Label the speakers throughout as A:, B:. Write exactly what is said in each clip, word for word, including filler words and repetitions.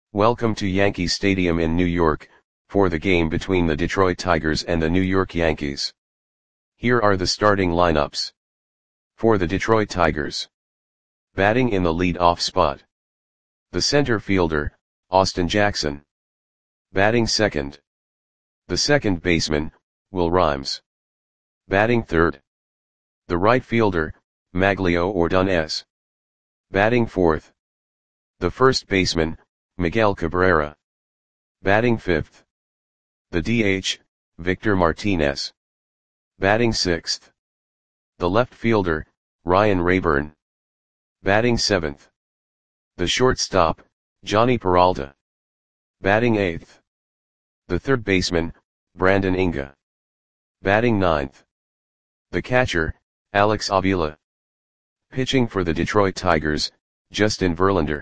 A: Welcome to Yankee Stadium in New York, for the game between the Detroit Tigers and the New York Yankees. Here are the starting lineups. For the Detroit Tigers. Batting in the lead-off spot. The center fielder, Austin Jackson. Batting second. The second baseman, Will Rhymes. Batting third. The right fielder, Magglio Ordonez. Batting fourth. The first baseman, Miguel Cabrera. Batting fifth. The D H, Victor Martinez. Batting sixth. The left fielder, Ryan Raburn. Batting seventh. The shortstop, Jhonny Peralta. Batting eighth. The third baseman, Brandon Inga. Batting ninth. The catcher, Alex Avila. Pitching for the Detroit Tigers, Justin Verlander.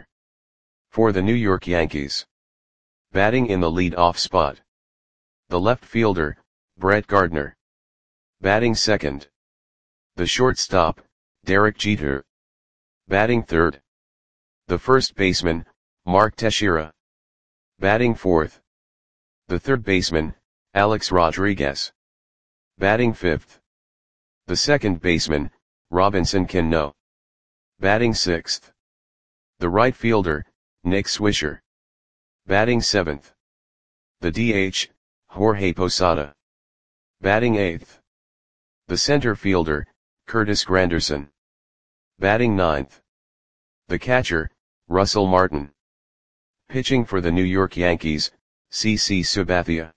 A: For the New York Yankees. Batting in the lead-off spot. The left fielder, Brett Gardner. Batting second. The shortstop, Derek Jeter. Batting third. The first baseman, Mark Teixeira. Batting fourth. The third baseman, Alex Rodriguez. Batting fifth. The second baseman, Robinson Cano. Batting sixth. The right fielder, Nick Swisher. Batting seventh. The D H, Jorge Posada. Batting eighth. The center fielder, Curtis Granderson. Batting ninth. The catcher, Russell Martin. Pitching for the New York Yankees, C C Sabathia.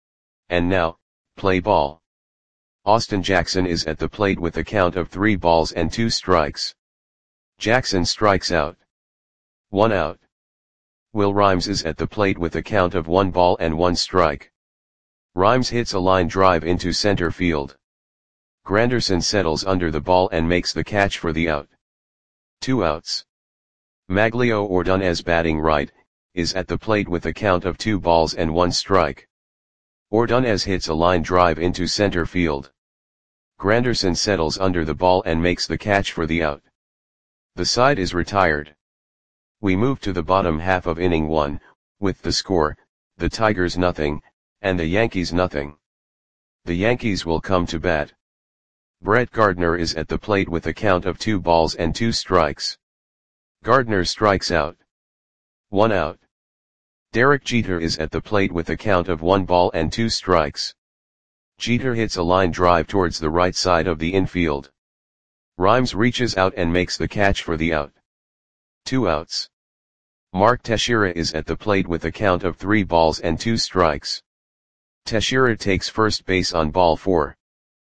A: And now, play ball. Austin Jackson is at the plate with a count of three balls and two strikes. Jackson strikes out. One out. Will Rhymes is at the plate with a count of one ball and one strike. Rhymes hits a line drive into center field. Granderson settles under the ball and makes the catch for the out. Two outs. Magglio Ordonez, batting right, is at the plate with a count of two balls and one strike. Ordonez hits a line drive into center field. Granderson settles under the ball and makes the catch for the out. The side is retired. We move to the bottom half of inning one, with the score, the Tigers nothing, and the Yankees nothing. The Yankees will come to bat. Brett Gardner is at the plate with a count of two balls and two strikes. Gardner strikes out. One out. Derek Jeter is at the plate with a count of one ball and two strikes. Jeter hits a line drive towards the right side of the infield. Rhymes reaches out and makes the catch for the out. Two outs. Mark Teixeira is at the plate with a count of three balls and two strikes. Teixeira takes first base on ball four.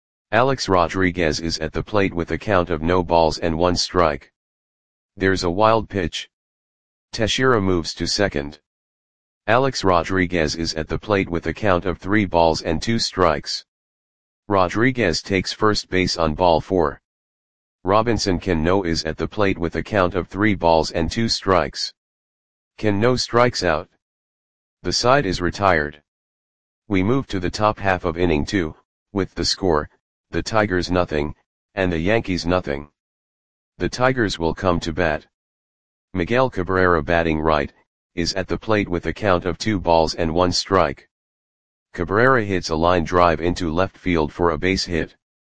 A: Alex Rodriguez is at the plate with a count of no balls and one strike. There's a wild pitch. Teixeira moves to second. Alex Rodriguez is at the plate with a count of three balls and two strikes. Rodriguez takes first base on ball four. Robinson Cano is at the plate with a count of three balls and two strikes. Cano strikes out. The side is retired. We move to the top half of inning two, with the score, the Tigers nothing, and the Yankees nothing. The Tigers will come to bat. Miguel Cabrera, batting right, is at the plate with a count of two balls and one strike. Cabrera hits a line drive into left field for a base hit.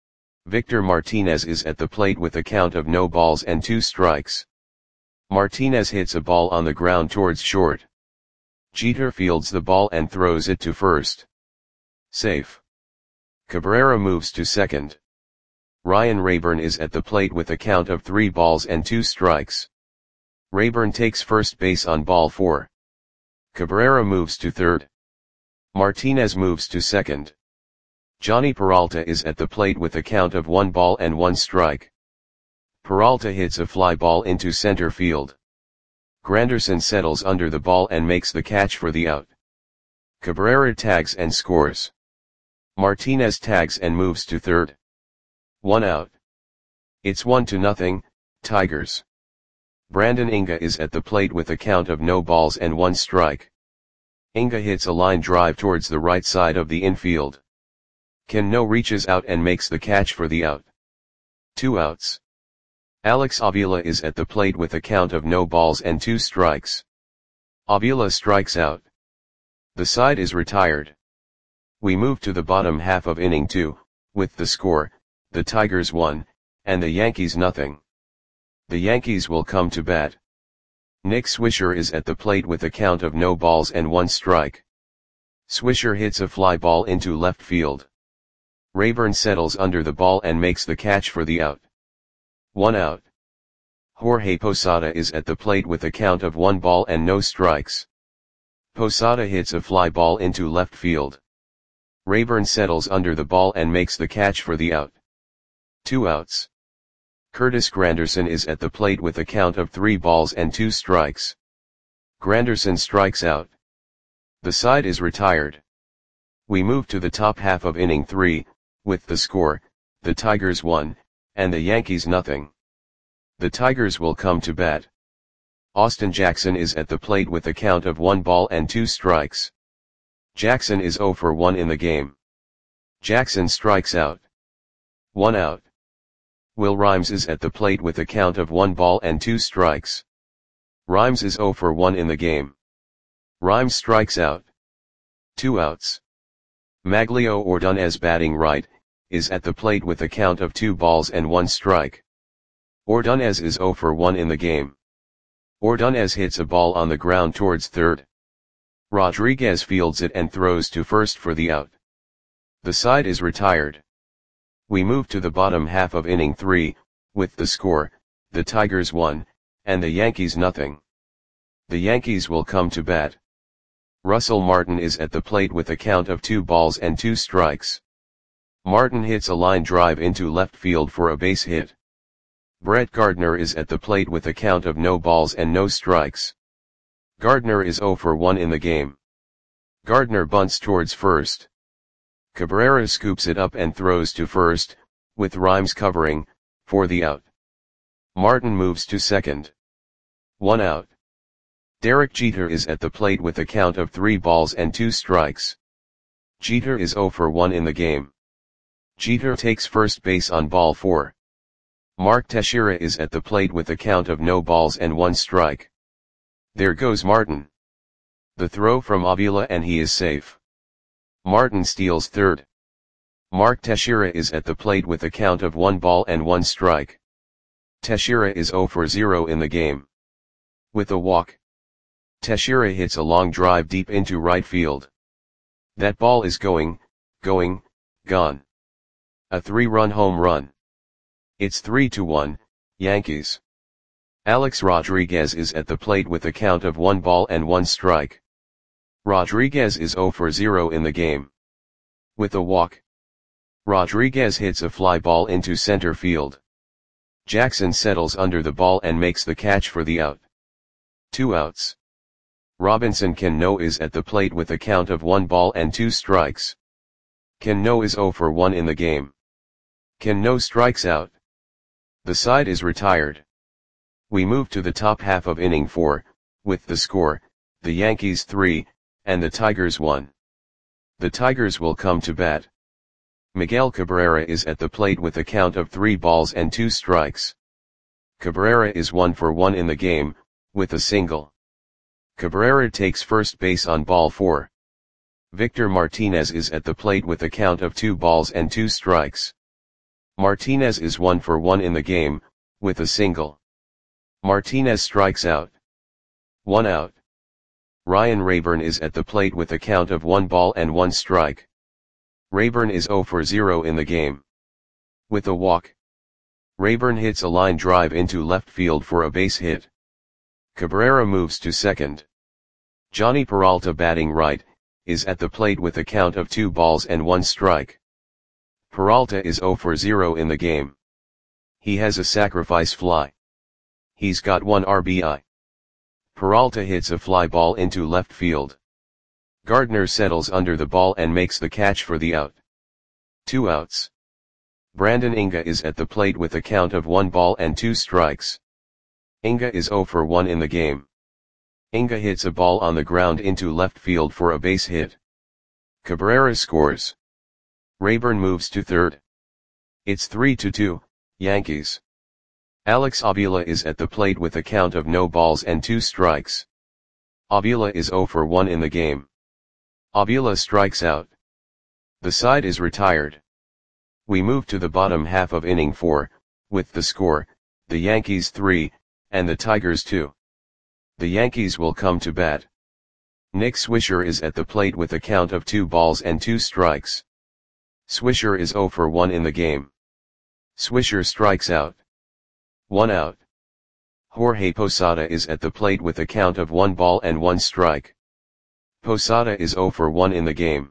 A: Victor Martinez is at the plate with a count of no balls and two strikes. Martinez hits a ball on the ground towards short. Jeter fields the ball and throws it to first. Safe. Cabrera moves to second. Ryan Raburn is at the plate with a count of three balls and two strikes. Raburn takes first base on ball four. Cabrera moves to third. Martinez moves to second. Jhonny Peralta is at the plate with a count of one ball and one strike. Peralta hits a fly ball into center field. Granderson settles under the ball and makes the catch for the out. Cabrera tags and scores. Martinez tags and moves to third. One out. It's one to nothing, Tigers. Brandon Inga is at the plate with a count of no balls and one strike. Inga hits a line drive towards the right side of the infield. Cano reaches out and makes the catch for the out. Two outs. Alex Avila is at the plate with a count of no balls and two strikes. Avila strikes out. The side is retired. We move to the bottom half of inning two, with the score, the Tigers one, and the Yankees nothing. The Yankees will come to bat. Nick Swisher is at the plate with a count of no balls and one strike. Swisher hits a fly ball into left field. Rayburn settles under the ball and makes the catch for the out. One out. Jorge Posada is at the plate with a count of one ball and no strikes. Posada hits a fly ball into left field. Rayburn settles under the ball and makes the catch for the out. Two outs. Curtis Granderson is at the plate with a count of three balls and two strikes. Granderson strikes out. The side is retired. We move to the top half of inning three, with the score, the Tigers one, and the Yankees nothing. The Tigers will come to bat. Austin Jackson is at the plate with a count of one ball and two strikes. Jackson is oh for one in the game. Jackson strikes out. One out. Will Rhymes is at the plate with a count of one ball and two strikes. Rhymes is oh for one in the game. Rhymes strikes out. Two outs. Maglio Ordonez batting right, is at the plate with a count of two balls and one strike. Ordonez is oh for one in the game. Ordonez hits a ball on the ground towards third. Rodriguez fields it and throws to first for the out. The side is retired. We move to the bottom half of inning three, with the score, the Tigers one, and the Yankees nothing. The Yankees will come to bat. Russell Martin is at the plate with a count of two balls and two strikes. Martin hits a line drive into left field for a base hit. Brett Gardner is at the plate with a count of no balls and no strikes. Gardner is oh for one in the game. Gardner bunts towards first. Cabrera scoops it up and throws to first, with Rhymes covering, for the out. Martin moves to second. One out. Derek Jeter is at the plate with a count of three balls and two strikes. Jeter is oh for one in the game. Jeter takes first base on ball four. Mark Teixeira is at the plate with a count of no balls and one strike. There goes Martin. The throw from Avila and he is safe. Martin steals third. Mark Teixeira is at the plate with a count of one ball and one strike. Teixeira is oh for zero in the game. With a walk, Teixeira hits a long drive deep into right field. That ball is going, going, gone. A three-run home run. It's three to one, Yankees. Alex Rodriguez is at the plate with a count of one ball and one strike. Rodriguez is oh for zero in the game. With a walk, Rodriguez hits a fly ball into center field. Jackson settles under the ball and makes the catch for the out. Two outs. Robinson Cano is at the plate with a count of one ball and two strikes. Cano is oh for one in the game. Cano strikes out. The side is retired. We move to the top half of inning four, with the score, the Yankees three, and the Tigers one. The Tigers will come to bat. Miguel Cabrera is at the plate with a count of three balls and two strikes. Cabrera is one for one in the game, with a single. Cabrera takes first base on ball four. Victor Martinez is at the plate with a count of two balls and two strikes. Martinez is one for one in the game, with a single. Martinez strikes out. One out. Ryan Rayburn is at the plate with a count of one ball and one strike. Rayburn is oh for zero in the game. With a walk, Rayburn hits a line drive into left field for a base hit. Cabrera moves to second. Johnny Peralta batting right, is at the plate with a count of two balls and one strike. Peralta is oh for zero in the game. He has a sacrifice fly. He's got one R B I. Peralta hits a fly ball into left field. Gardner settles under the ball and makes the catch for the out. Two outs. Brandon Inga is at the plate with a count of one ball and two strikes. Inga is oh for one in the game. Inga hits a ball on the ground into left field for a base hit. Cabrera scores. Rayburn moves to third. It's three to two, Yankees. Alex Avila is at the plate with a count of no balls and two strikes. Avila is zero for one in the game. Avila strikes out. The side is retired. We move to the bottom half of inning four, with the score, the Yankees three, and the Tigers two. The Yankees will come to bat. Nick Swisher is at the plate with a count of two balls and two strikes. Swisher is zero for one in the game. Swisher strikes out. One out. Jorge Posada is at the plate with a count of one ball and one strike. Posada is zero for one in the game.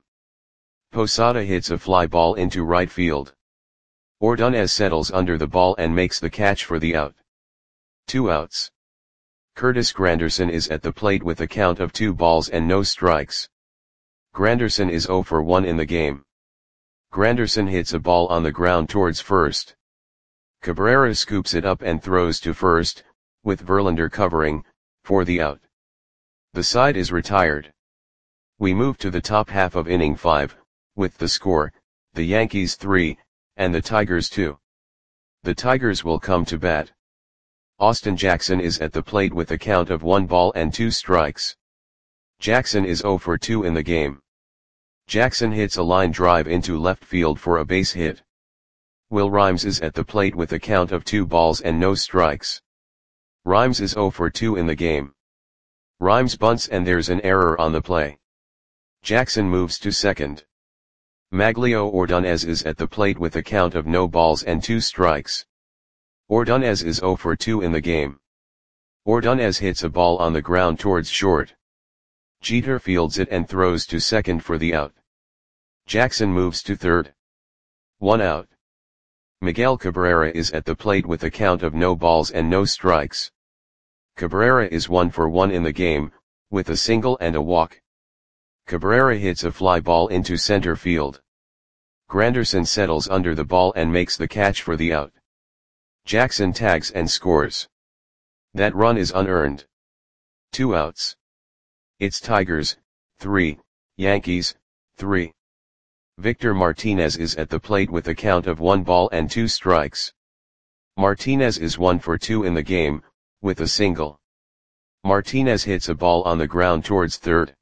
A: Posada hits a fly ball into right field. Ordonez settles under the ball and makes the catch for the out. Two outs. Curtis Granderson is at the plate with a count of two balls and no strikes. Granderson is zero for one in the game. Granderson hits a ball on the ground towards first. Cabrera scoops it up and throws to first, with Verlander covering, for the out. The side is retired. We move to the top half of inning five, with the score, the Yankees three, and the Tigers two. The Tigers will come to bat. Austin Jackson is at the plate with a count of one ball and two strikes. Jackson is zero for two in the game. Jackson hits a line drive into left field for a base hit. Will Rhymes is at the plate with a count of two balls and no strikes. Rhymes is zero for two in the game. Rhymes bunts and there's an error on the play. Jackson moves to second. Maglio Ordonez is at the plate with a count of no balls and two strikes. Ordonez is zero for two in the game. Ordonez hits a ball on the ground towards short. Jeter fields it and throws to second for the out. Jackson moves to third. One out. Miguel Cabrera is at the plate with a count of no balls and no strikes. Cabrera is one for one in the game, with a single and a walk. Cabrera hits a fly ball into center field. Granderson settles under the ball and makes the catch for the out. Jackson tags and scores. That run is unearned. Two outs. It's Tigers, three, Yankees, three. Victor Martinez is at the plate with a count of one ball and two strikes. Martinez is one for two in the game, with a single. Martinez hits a ball on the ground towards third.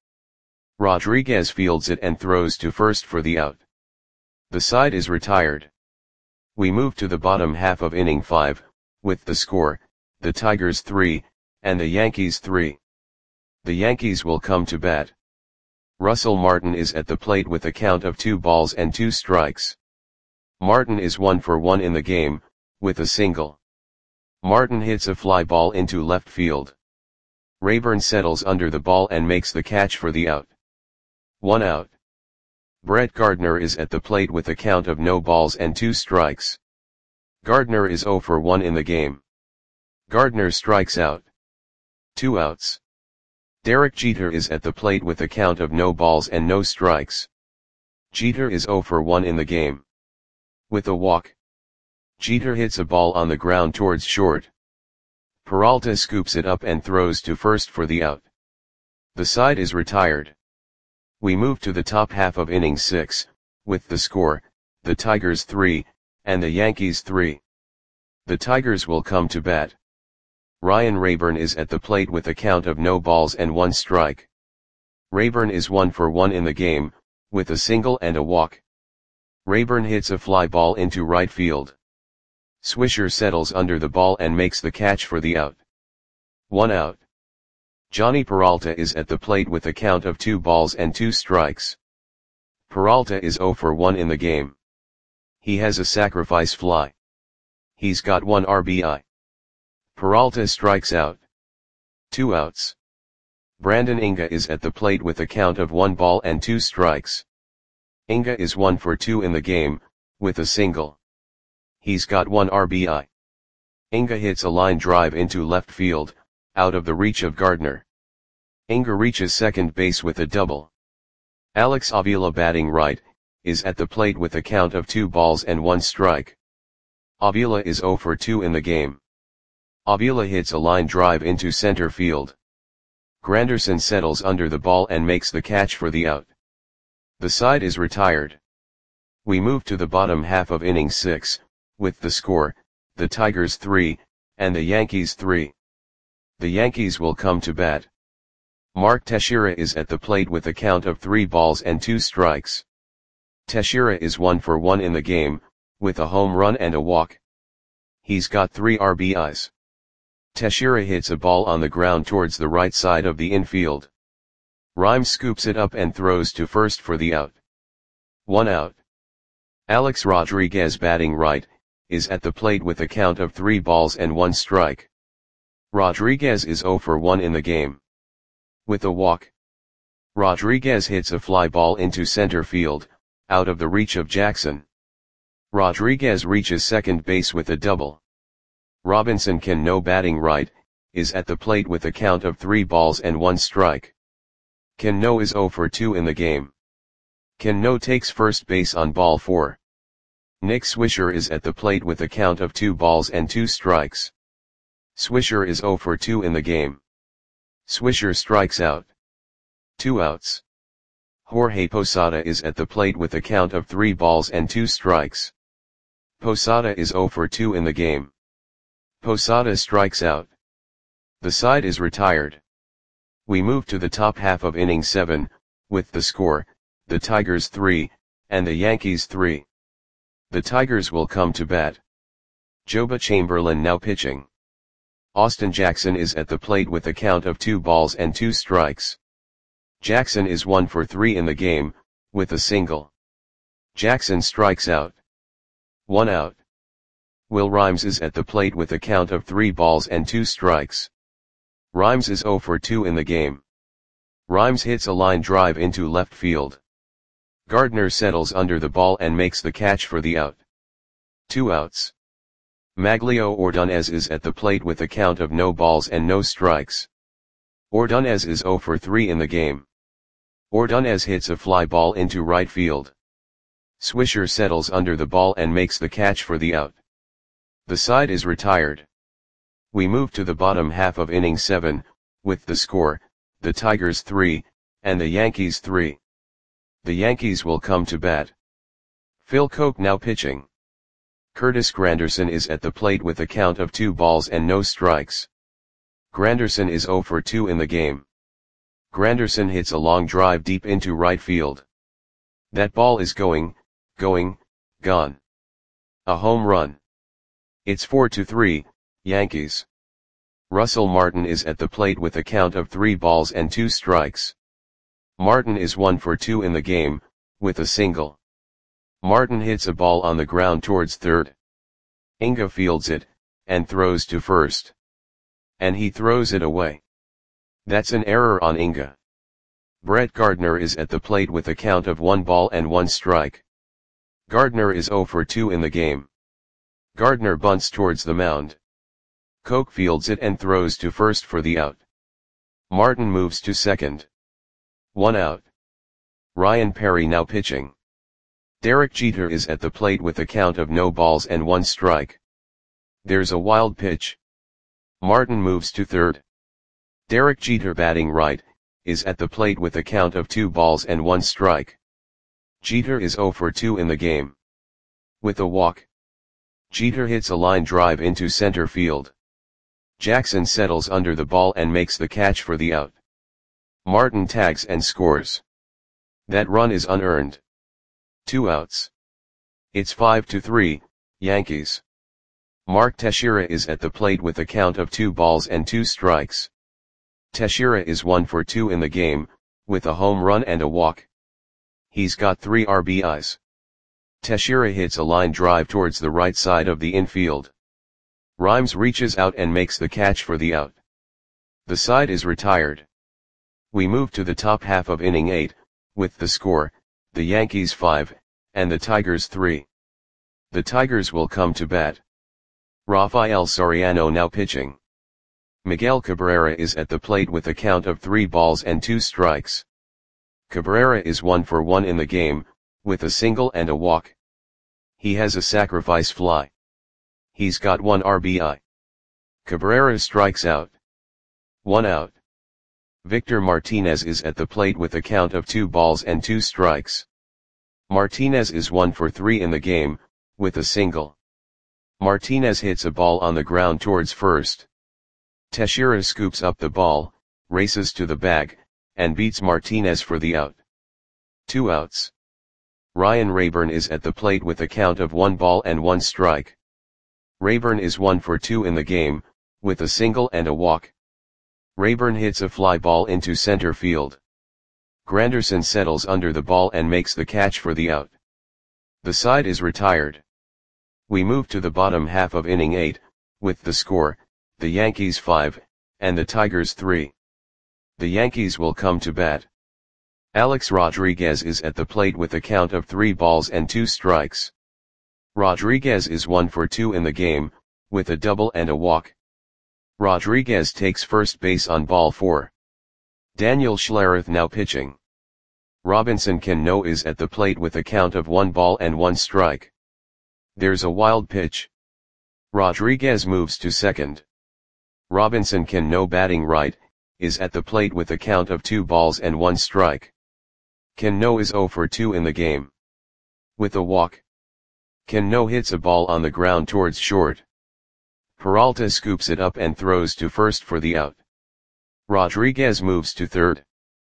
A: Rodriguez fields it and throws to first for the out. The side is retired. We move to the bottom half of inning five, with the score, the Tigers three, and the Yankees three. The Yankees will come to bat. Russell Martin is at the plate with a count of two balls and two strikes. Martin is one for one in the game, with a single. Martin hits a fly ball into left field. Rayburn settles under the ball and makes the catch for the out. One out. Brett Gardner is at the plate with a count of no balls and two strikes. Gardner is zero for one in the game. Gardner strikes out. Two outs. Derek Jeter is at the plate with a count of no balls and no strikes. Jeter is zero for one in the game. With a walk. Jeter hits a ball on the ground towards short. Peralta scoops it up and throws to first for the out. The side is retired. We move to the top half of inning six, with the score, the Tigers three, and the Yankees three. The Tigers will come to bat. Ryan Rayburn is at the plate with a count of no balls and one strike. Rayburn is one for one in the game, with a single and a walk. Rayburn hits a fly ball into right field. Swisher settles under the ball and makes the catch for the out. One out. Johnny Peralta is at the plate with a count of two balls and two strikes. Peralta is zero for one in the game. He has a sacrifice fly. He's got one R B I. Peralta strikes out. Two outs. Brandon Inga is at the plate with a count of one ball and two strikes. Inga is one for two in the game, with a single. He's got one R B I. Inga hits a line drive into left field, out of the reach of Gardner. Inga reaches second base with a double. Alex Avila, batting right, is at the plate with a count of two balls and one strike. Avila is zero for two in the game. Avila hits a line drive into center field. Granderson settles under the ball and makes the catch for the out. The side is retired. We move to the bottom half of inning six, with the score, the Tigers three, and the Yankees three. The Yankees will come to bat. Mark Teixeira is at the plate with a count of three balls and two strikes. Teixeira is one for one in the game, with a home run and a walk. He's got three R B Is. Teixeira hits a ball on the ground towards the right side of the infield. Rhymes scoops it up and throws to first for the out. One out. Alex Rodriguez, batting right, is at the plate with a count of three balls and one strike. Rodriguez is zero for one in the game. With a walk, Rodriguez hits a fly ball into center field, out of the reach of Jackson. Rodriguez reaches second base with a double. Robinson Cano, batting right, is at the plate with a count of three balls and one strike. Cano is zero for two in the game. Cano takes first base on ball four. Nick Swisher is at the plate with a count of two balls and two strikes. Swisher is zero for two in the game. Swisher strikes out. Two outs. Jorge Posada is at the plate with a count of three balls and two strikes. Posada is zero for two in the game. Posada strikes out. The side is retired. We move to the top half of inning seven, with the score, the Tigers three, and the Yankees three. The Tigers will come to bat. Joba Chamberlain now pitching. Austin Jackson is at the plate with a count of two balls and two strikes. Jackson is one for three in the game, with a single. Jackson strikes out. One out. Will Rhymes is at the plate with a count of three balls and two strikes. Rhymes is zero for two in the game. Rhymes hits a line drive into left field. Gardner settles under the ball and makes the catch for the out. Two outs. Maglio Ordonez is at the plate with a count of no balls and no strikes. Ordonez is zero for three in the game. Ordonez hits a fly ball into right field. Swisher settles under the ball and makes the catch for the out. The side is retired. We move to the bottom half of inning seven, with the score, the Tigers three, and the Yankees three. The Yankees will come to bat. Phil Koch now pitching. Curtis Granderson is at the plate with a count of two balls and no strikes. Granderson is zero for two in the game. Granderson hits a long drive deep into right field. That ball is going, going, gone. A home run. It's four to three, Yankees. Russell Martin is at the plate with a count of three balls and two strikes. Martin is one for two in the game, with a single. Martin hits a ball on the ground towards third. Inga fields it, and throws to first. And he throws it away. That's an error on Inga. Brett Gardner is at the plate with a count of one ball and one strike. Gardner is zero for two in the game. Gardner bunts towards the mound. Koch fields it and throws to first for the out. Martin moves to second. One out. Ryan Perry now pitching. Derek Jeter is at the plate with a count of no balls and one strike. There's a wild pitch. Martin moves to third. Derek Jeter, batting right, is at the plate with a count of two balls and one strike. Jeter is zero for two in the game. With a walk, Jeter hits a line drive into center field. Jackson settles under the ball and makes the catch for the out. Martin tags and scores. That run is unearned. Two outs. It's five to three, Yankees. Mark Teixeira is at the plate with a count of two balls and two strikes. Teixeira is one for two in the game, with a home run and a walk. He's got three R B Is. Teixeira hits a line drive towards the right side of the infield. Rhymes reaches out and makes the catch for the out. The side is retired. We move to the top half of inning eight, with the score, the Yankees five, and the Tigers three. The Tigers will come to bat. Rafael Soriano now pitching. Miguel Cabrera is at the plate with a count of three balls and two strikes. Cabrera is one for one in the game, with a single and a walk. He has a sacrifice fly. He's got one R B I. Cabrera strikes out. One out. Victor Martinez is at the plate with a count of two balls and two strikes. Martinez is one for three in the game, with a single. Martinez hits a ball on the ground towards first. Teixeira scoops up the ball, races to the bag, and beats Martinez for the out. Two outs. Ryan Raburn is at the plate with a count of one ball and one strike. Raburn is one for two in the game, with a single and a walk. Raburn hits a fly ball into center field. Granderson settles under the ball and makes the catch for the out. The side is retired. We move to the bottom half of inning eight, with the score, the Yankees five, and the Tigers three. The Yankees will come to bat. Alex Rodriguez is at the plate with a count of three balls and two strikes. Rodriguez is one for two in the game, with a double and a walk. Rodriguez takes first base on ball four. Daniel Schlereth now pitching. Robinson Cano is at the plate with a count of one ball and one strike. There's a wild pitch. Rodriguez moves to second. Robinson Cano, batting right, is at the plate with a count of two balls and one strike. Cano is zero for two in the game. With a walk. Cano hits a ball on the ground towards short. Peralta scoops it up and throws to first for the out. Rodriguez moves to third.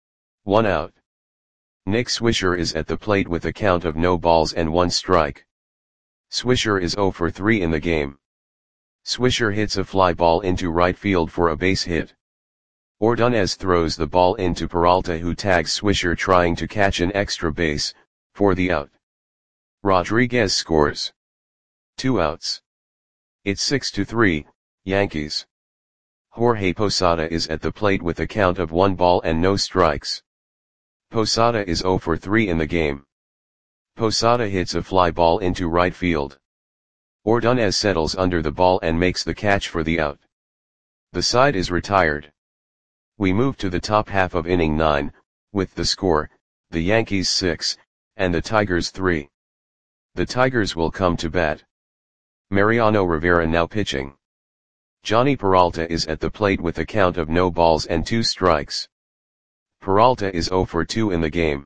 A: One out. Nick Swisher is at the plate with a count of no balls and one strike. Swisher is zero for three in the game. Swisher hits a fly ball into right field for a base hit. Ordonez throws the ball into Peralta, who tags Swisher trying to catch an extra base, for the out. Rodriguez scores. Two outs. It's six to three, Yankees. Jorge Posada is at the plate with a count of one ball and no strikes. Posada is zero for three in the game. Posada hits a fly ball into right field. Ordonez settles under the ball and makes the catch for the out. The side is retired. We move to the top half of inning nine, with the score, the Yankees six, and the Tigers three. The Tigers will come to bat. Mariano Rivera now pitching. Johnny Peralta is at the plate with a count of no balls and two strikes. Peralta is zero for two in the game.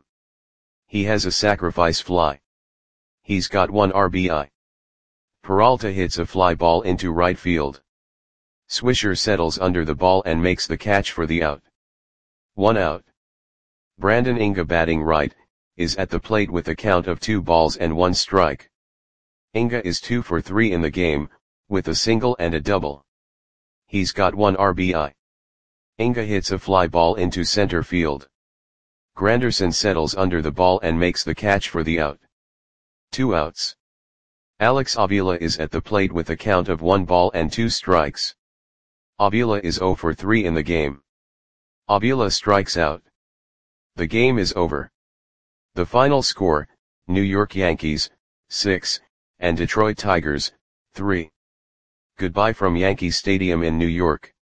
A: He has a sacrifice fly. He's got one R B I. Peralta hits a fly ball into right field. Swisher settles under the ball and makes the catch for the out. One out. Brandon Inga, batting right, is at the plate with a count of two balls and one strike. Inga is two for three in the game, with a single and a double. He's got one R B I. Inga hits a fly ball into center field. Granderson settles under the ball and makes the catch for the out. Two outs. Alex Avila is at the plate with a count of one ball and two strikes. Avila is zero for three in the game. Avila strikes out. The game is over. The final score, New York Yankees, six, and Detroit Tigers, three. Goodbye from Yankee Stadium in New York.